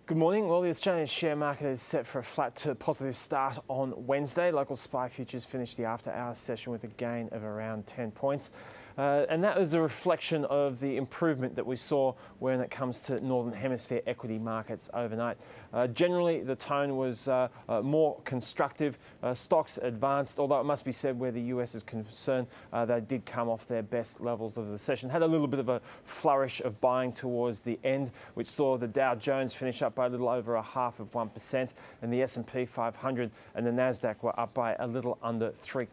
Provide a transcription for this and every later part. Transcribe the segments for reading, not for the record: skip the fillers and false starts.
Good morning. Well, the Australian share market is set for a flat to positive start on Wednesday. Local SPI futures finished the after-hours session with a gain of around 10 points. And that was a reflection of the improvement that we saw when it comes to Northern Hemisphere equity markets overnight. Generally, the tone was more constructive. Stocks advanced, although it must be said where the US is concerned, they did come off their best levels of the session. Had a little bit of a flourish of buying towards the end, which saw the Dow Jones finish up by a little over 0.5%, and the S&P 500 and the Nasdaq were up by a little under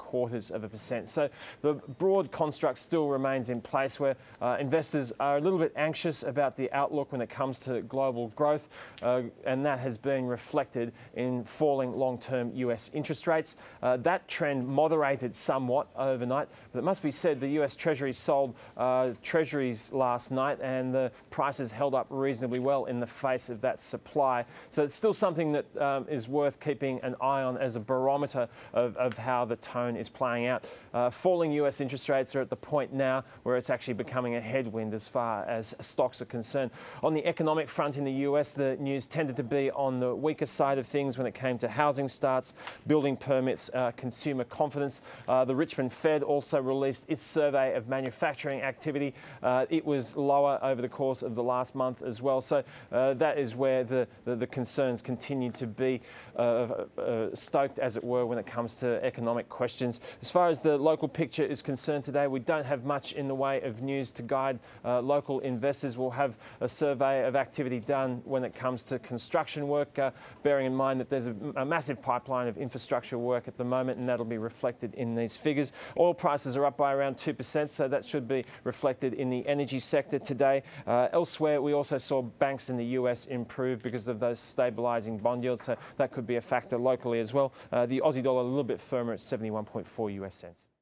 0.75%. So the broad construct still remains in place, where investors are a little bit anxious about the outlook when it comes to global growth, and that has been reflected in falling long-term US interest rates. That trend moderated somewhat overnight, but it must be said the US Treasury sold treasuries last night, and the prices held up reasonably well in the face of that supply. So it's still something that is worth keeping an eye on as a barometer of how the tone is playing out. Falling US interest rates are at the point now where it's actually becoming a headwind as far as stocks are concerned. On the economic front in the US, the news tended to be on the weaker side of things when it came to housing starts, building permits, consumer confidence. The Richmond Fed also released its survey of manufacturing activity. It was lower over the course of the last month as well. So that is where the concerns continue to be stoked, as it were, when it comes to economic questions. As far as the local picture is concerned today, we don't have much in the way of news to guide local investors. We'll have a survey of activity done when it comes to construction work, bearing in mind that there's a massive pipeline of infrastructure work at the moment, and that'll be reflected in these figures. Oil prices are up by around 2%, so that should be reflected in the energy sector today. Elsewhere, we also saw banks in the US improve because of those stabilising bond yields, so that could be a factor locally as well. The Aussie dollar a little bit firmer at 71.4 US cents.